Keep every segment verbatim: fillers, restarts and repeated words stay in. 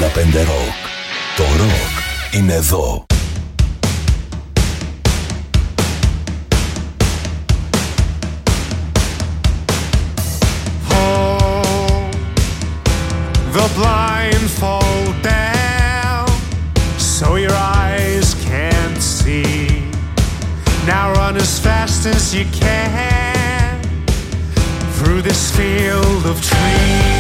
πενήντα πέντε Rock. Το rock είναι εδώ. The blindfold down so your eyes can't see. Now run as fast as you can through this field of trees.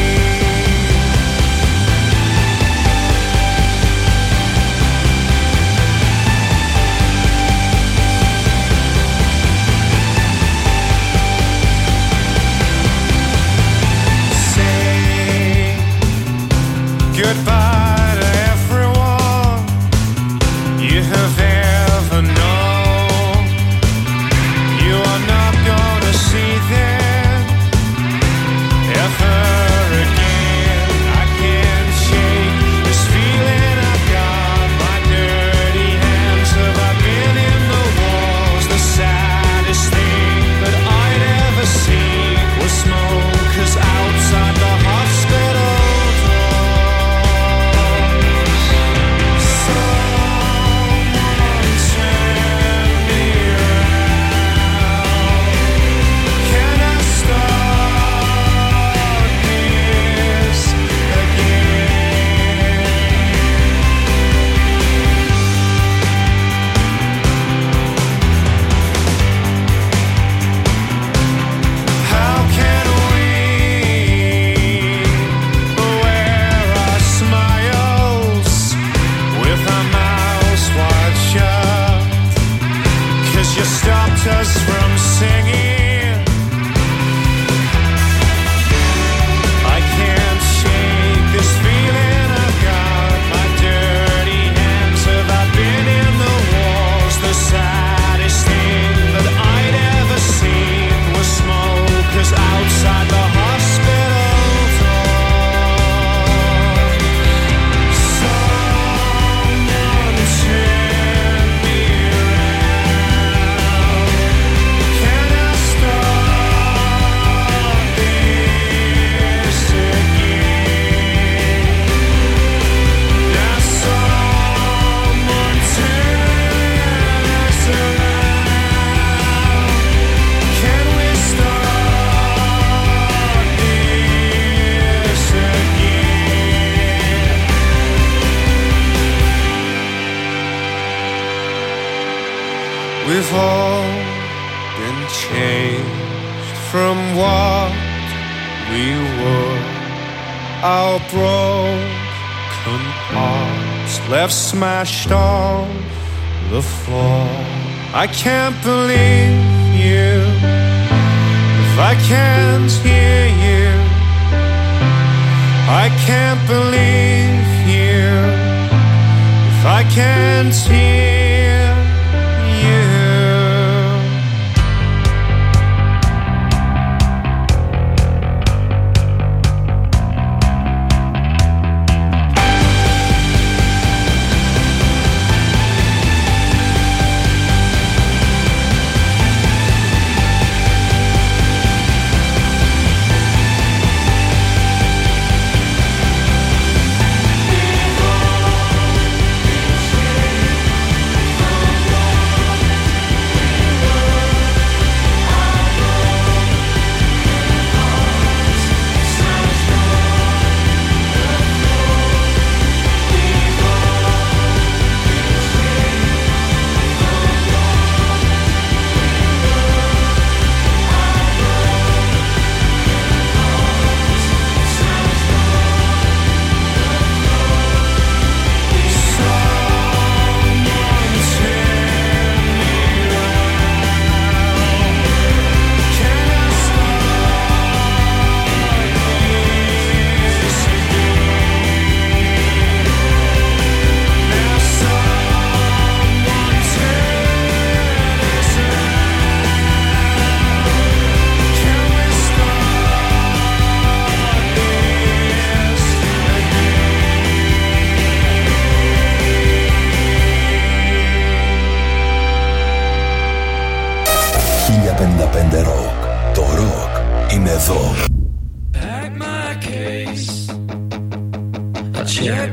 Goodbye to everyone you have ever known. You are not gonna see them ever again. I can't shake this feeling I've got. My dirty hands have I been in the walls. The saddest thing that I'd ever seen was smoke, 'cause outside the hospital us from singing. I can't shake this feeling I've got. My dirty hands have I been in the walls. The saddest thing that I'd ever seen was smoke, 'cause outside the hospital door someone turned me around. Can I start this again? Now someone turn us around. Can we start this again? We've all been changed from what we were. Our broken hearts left smashed on the floor. I can't believe you if I can't hear you. I can't believe you if I can't hear you. πενήντα πέντε Rock. Το rock είναι εδώ. Pack my case. I check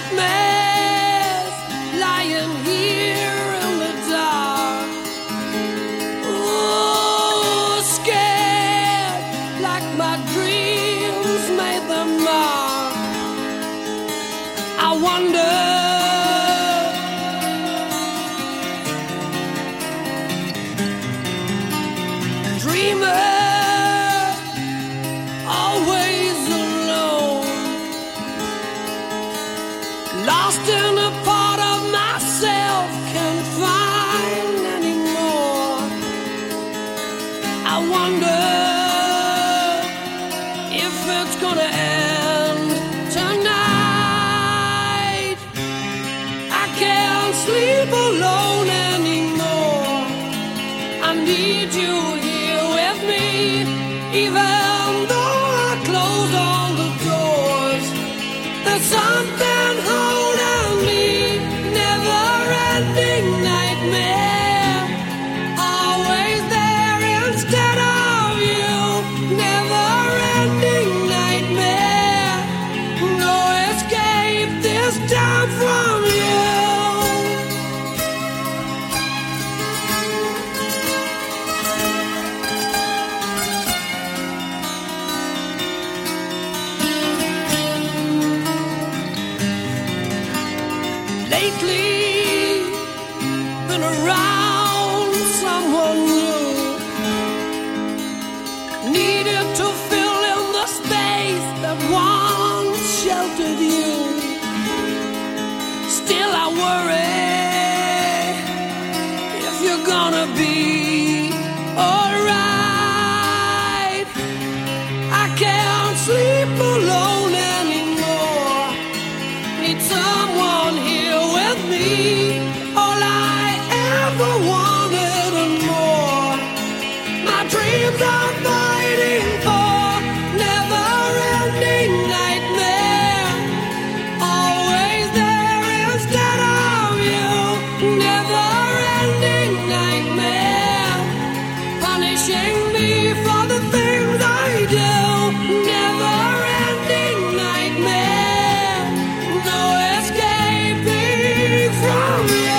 nightmares lying here in the dark. Oh, scared like my dreams made them mark. I wonder, dreamer, always alone, lost in a part of myself, can't find anymore. I wonder if it's gonna end tonight. I can't sleep alone anymore. I need you here with me, even though I close all the doors. There's something holding me, never-ending nightmare, always there instead of you. Never-ending nightmare, no escape this time from you. Lately, been around someone new, needed to fill in the space that once sheltered you. Still I worry if you're gonna be alright. I can't sleep alone anymore, need someone here with me, all I ever wanted and more. My dreams are fighting for never-ending nightmare, always there instead of you. Never-ending nightmare, punishing me for the things I do. Never-ending nightmare, no escaping from you.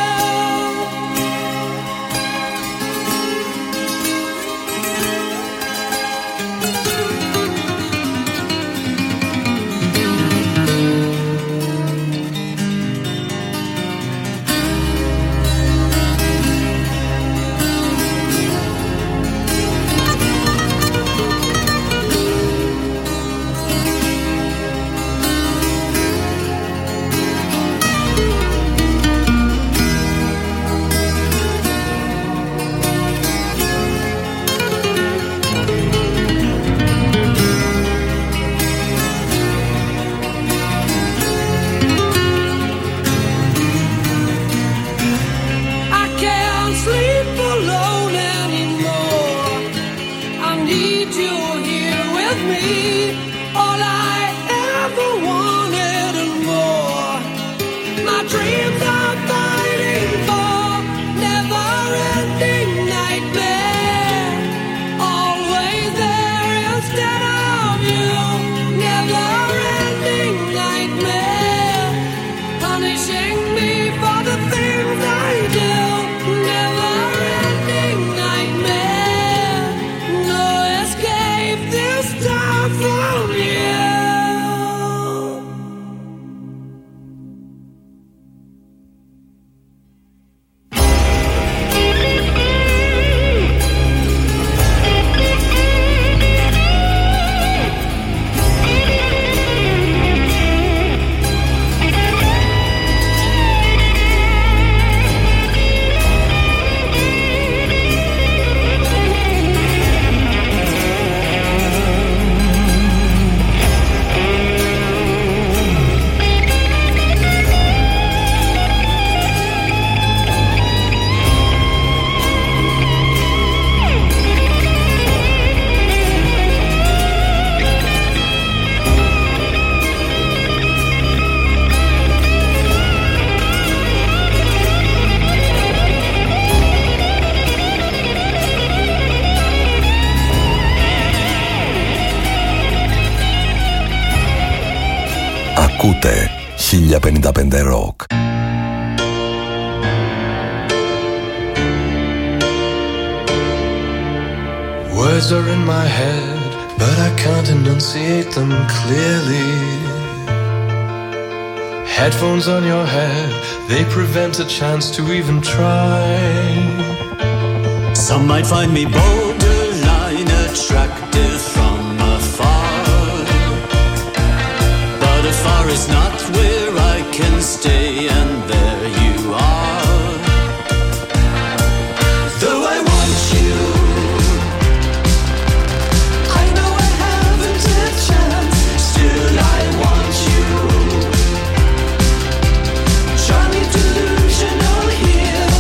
I can't sleep alone anymore. I need you here with me, all I ever wanted and more. My dreams are fighting for never-ending nightmare, always there instead of you. Never-ending nightmare, punishing me for the things I do. Never-ending nightmare, no escape this time from you. Ακούτε χίλια πενήντα πέντε Rock. Words are in my head, but I can't enunciate them clearly. Headphones on your head, they prevent a chance to even try. Some might find me borderline attractive from afar, but afar is not where I can stay, and there you are. Though I want you, I know I haven't a chance, still I want you. Charlie delusional here.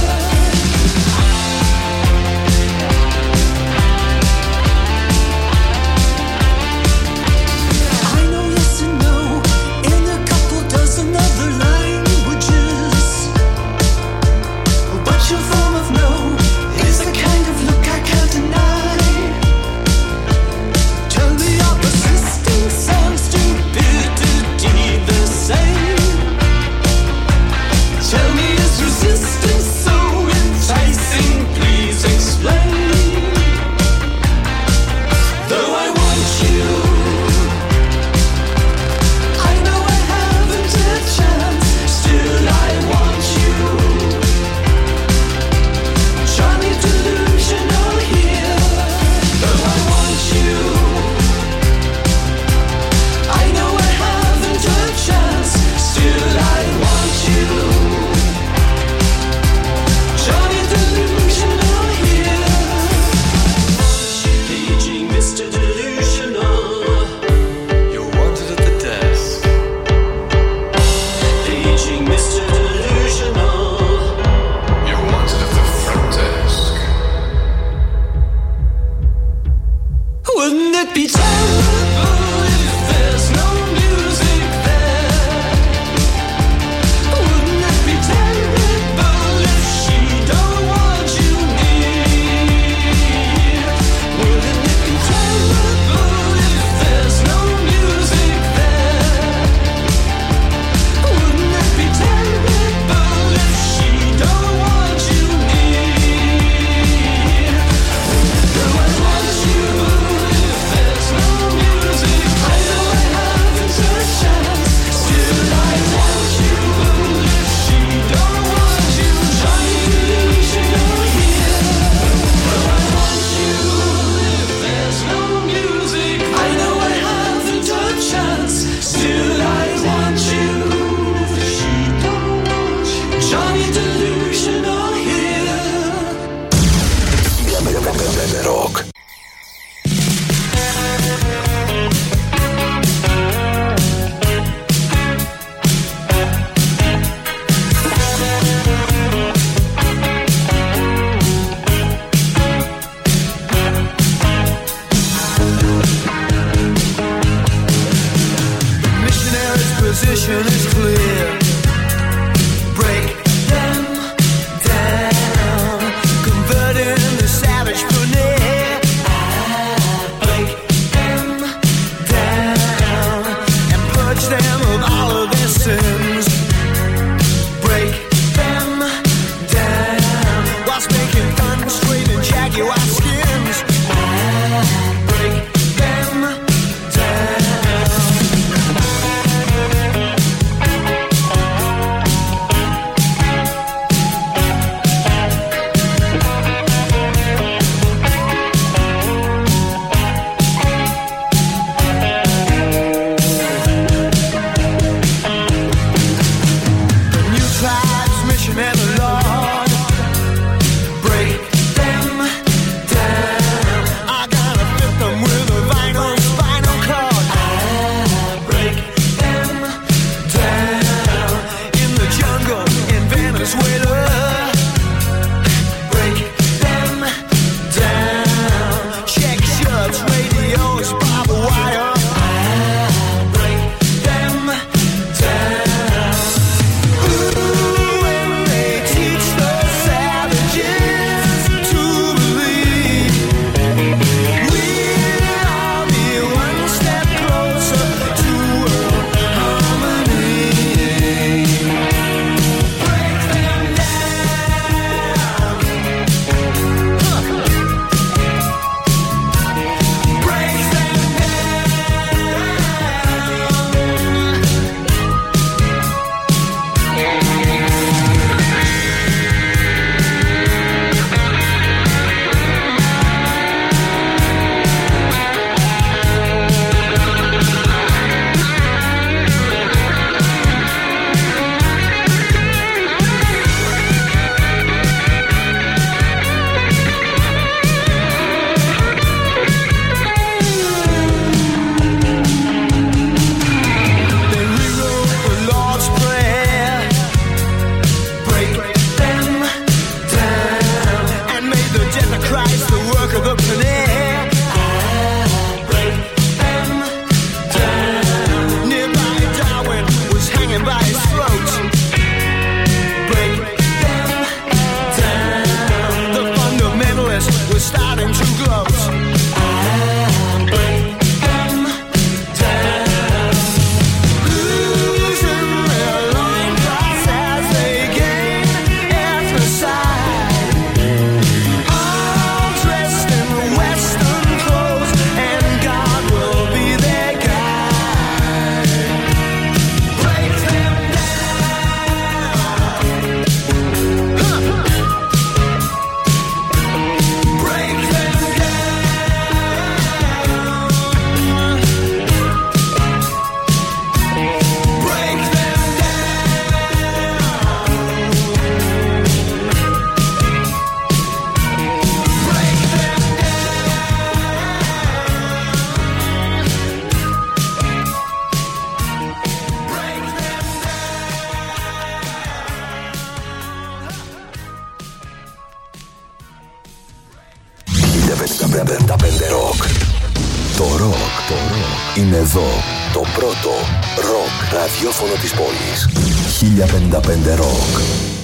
I know yes and no in a couple dozen other languages, but your form of no is the kind of look I can't deny. Tell me your persistence and stupidity the same. Tell me, is resistance so enticing? Please explain. Though I want you, I know I haven't a chance, still I want you. Charlie delusional here. Though I want you, I know I haven't a chance, still I want you. Johnny delusional here. Paging Mister Delusional. You're wanted at the desk. Paging Mister Delusional. You're wanted at the front desk. Wouldn't it be terrible if there's no music there? Wouldn't it be terrible if she don't want you near? Wouldn't it be terrible if there's no music there? Wouldn't it be terrible if she don't want you near? Do I want you if there's no music? I know I haven't a chance, still I want you if she don't want you. Johnny delusional here. Do I want you if there's no music? I know I haven't a chance, still I want you if she don't want you. Johnny delusional here. χίλια πενήντα πέντε Rock. Missionary's position is clear. Break them down, converting the savage veneer. Break them down and purge them of all of their sins. Break them down whilst making fun, straining jaguar skins. Break them down. είναι εδώ. Το πρώτο ροκ ραδιόφωνο της πόλης. χίλια πενήντα πέντε Rock.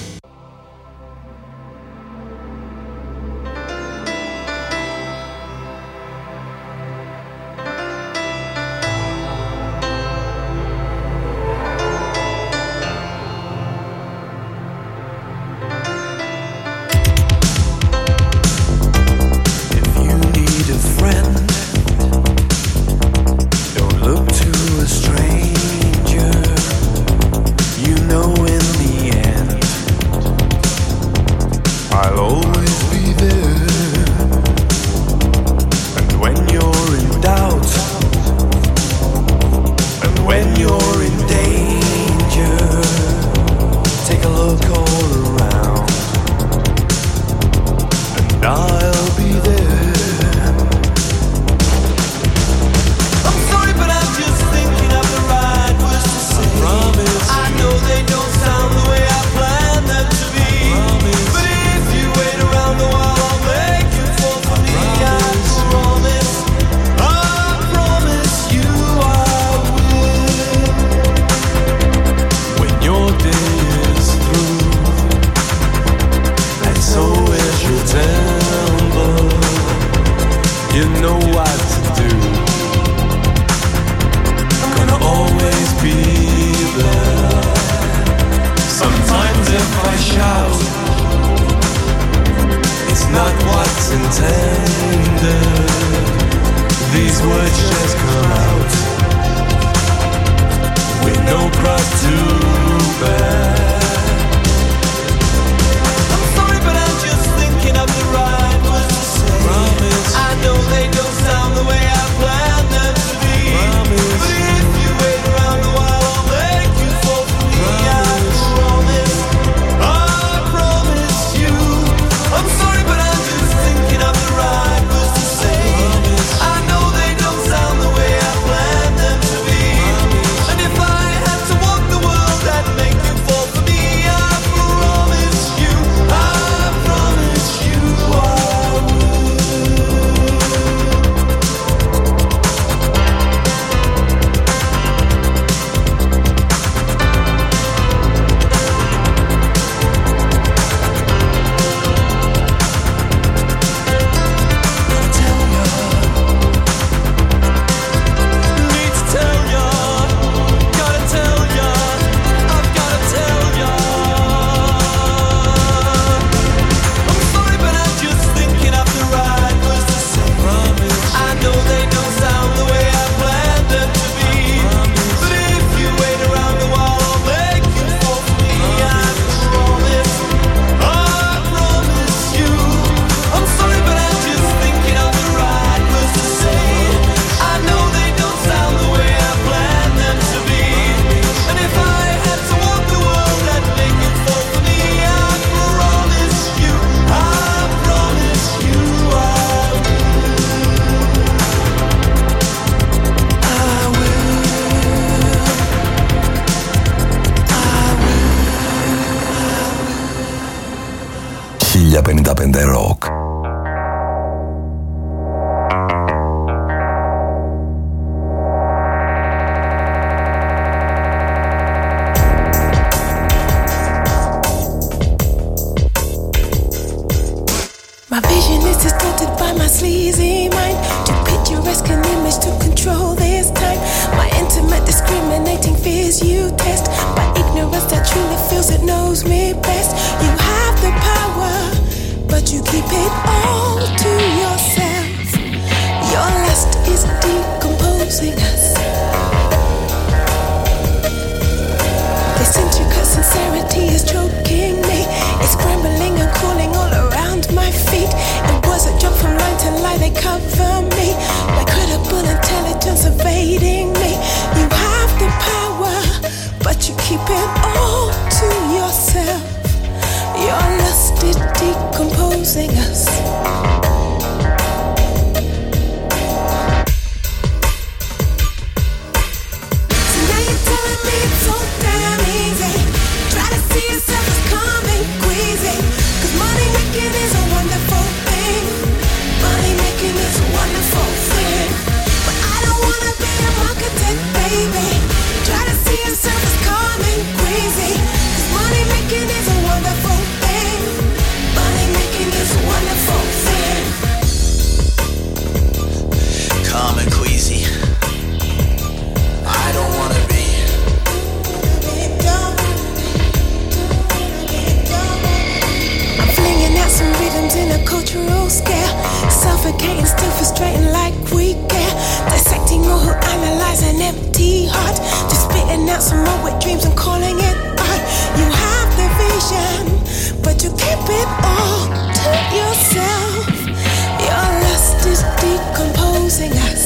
χίλια πενήντα πέντε Rock. My vision is distorted by my sleazy mind. Too picturesque an image to control this time. My intimate discriminating fears you test. My ignorance that truly feels it knows me best. You have the power, but you keep it all to yourself. Your lust is decomposing us. This intricate sincerity is choking me. It's scrambling and crawling all around my feet. It was a jump from line to line, they cover me. My credible intelligence evading me. You have the power, but you keep it all to yourself. Your lust is decomposing us. So now you're telling me it's so damn easy. Try to see yourself as calm and queasy. Cause money making is a wonderful thing. Money making is a wonderful thing. But I don't wanna be a penetrating like we care. Dissecting all who analyze an empty heart. Just spitting out some more wet dreams and calling it art. You have the vision, but you keep it all to yourself. Your lust is decomposing us.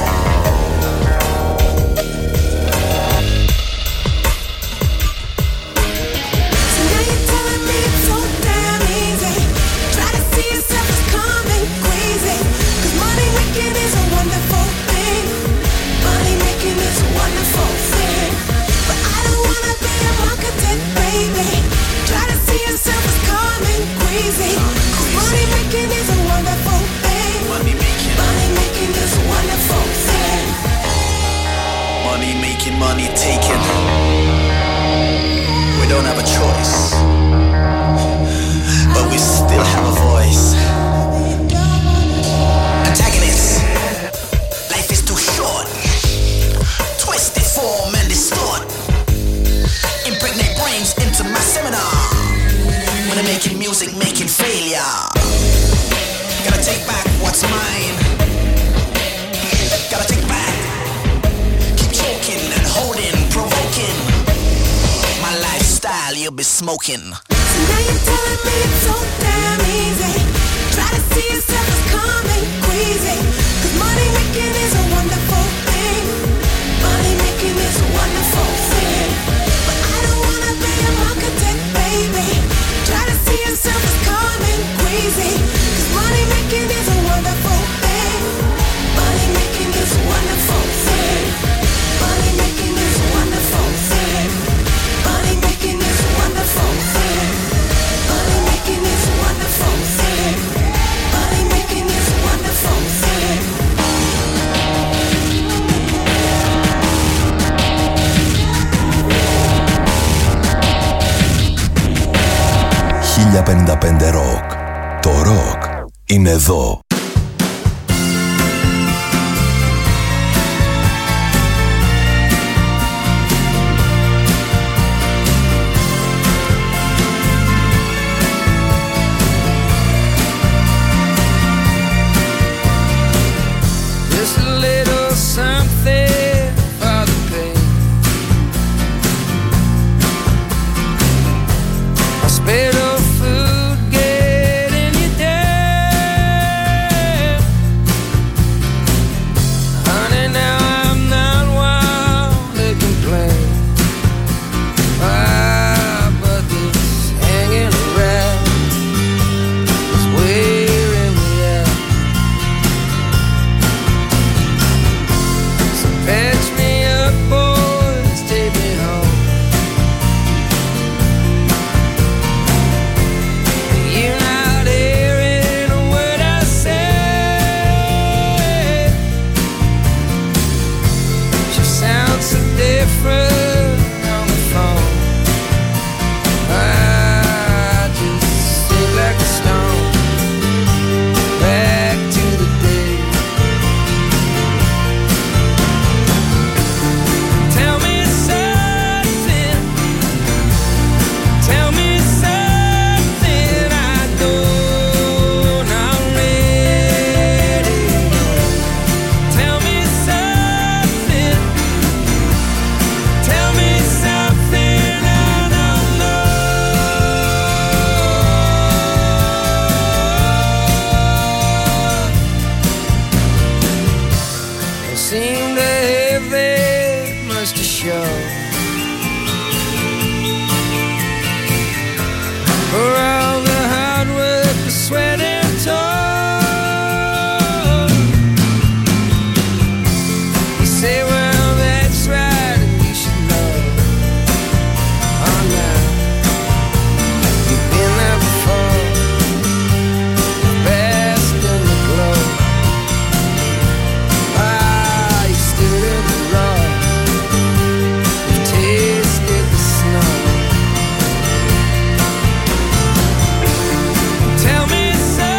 So now you're telling me it's so damn easy. Try to see yourself as calm and queasy. 'Cause money making is a wonderful thing. Money making is a wonderful thing. But I don't wanna be a marketed baby. Try to see yourself as calm and queasy. 'Cause money making is a wonderful thing. Money making, Money making is a wonderful thing. money making, money taking. We don't have a choice, but we still have a voice. Antagonist, life is too short. Twisted form and distort. Impregnate brains into my seminar. When I'm making music, making failure. Gotta take back what's mine. Gotta take back. Keep choking and holding, provoking. My lifestyle, you'll be smoking. So now you're telling me it's so damn easy. Try to see yourself as calm and queasy. 'Cause money making is a wonderful thing. Money making is a wonderful thing. But I don't wanna be a marketed baby. Try to see yourself as calm and queasy. 'Cause money making is a wonderful thing. Money making is a wonderful thing. Money making is a wonderful thing. Money making is a wonderful thing. Money making is a wonderful thing. Money making is a wonderful thing. χίλια πενήντα πέντε Rock. Το rock είναι εδώ. Just a little something for the pain. Hospital food getting you down. Honey, now I'm not one to complain. Ah, but this hanging around is wearing me out. So patch me up, boys, take me home. You're not hearing a word I say. She sounds so different on the phone. I just sink like a stone back to the day. Tell me something. Tell me something I don't already. Tell me something. Tell me something I don't know. Don't seem to have that much to show. For all the hard work, the sweat and toil. You say, well, that's right, and you should know. Oh, now, you've been there before. Basked in the glow. Ah, you stood in the raw. You tasted the snow. Tell me something.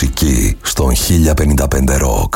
μουσική στον χίλια πενήντα πέντε Rock.